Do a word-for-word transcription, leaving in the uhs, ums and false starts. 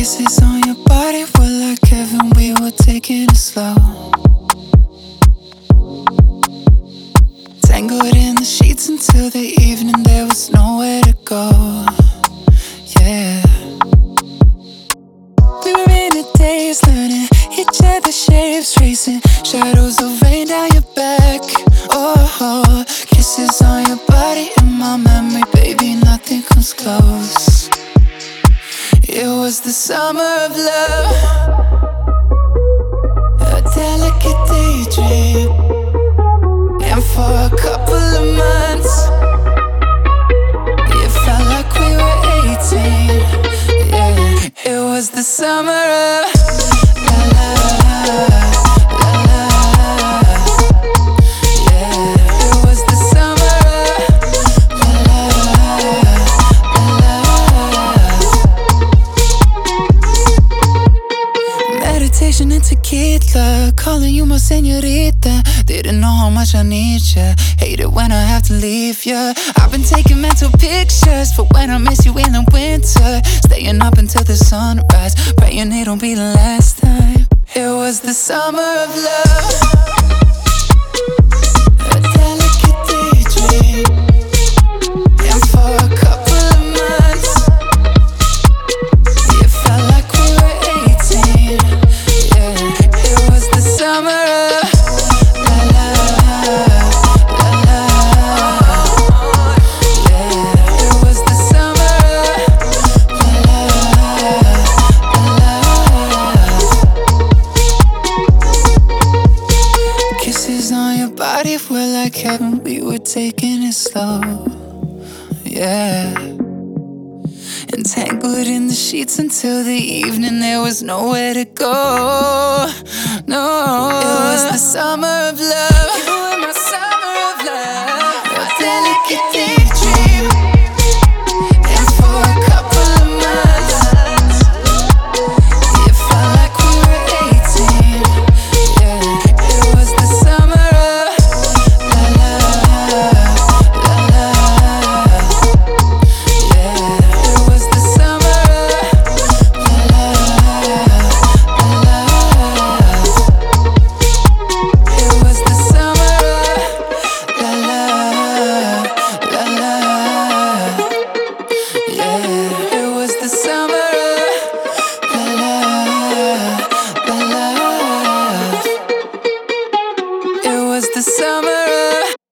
Kisses on your body were like heaven, we were taking it slow. Tangled in the sheets until the evening, there was nowhere to go. Yeah. We were in a daze, learning each other's shapes, tracing shadows of rain down your back. Oh, kisses on your body in my memory, baby, nothing comes close. It was the summer of love, a delicate daydream. And for a couple of months, it felt like we were eighteen. Yeah, it was the summer of la la la la. Yeah, it was the summer of la la la. Meditation and tequila, calling you my señorita. Didn't know how much I need ya. Hate it when I have to leave ya. I've been taking mental pictures for when I miss you in the winter. Staying up until the sunrise, praying it don't be the last time. It was the summer of love, a delicate daydream. And for a couple of months, it felt like we were eighteen. Yeah, it was the summer of body were like heaven, we were taking it slow. Yeah. Entangled in the sheets until the evening, there was nowhere to go. No, it was the summer of love. You were my summer of love, a delicate daydream. And for a couple of months, it felt like we were eighteen. Yeah, it was the summer. The summer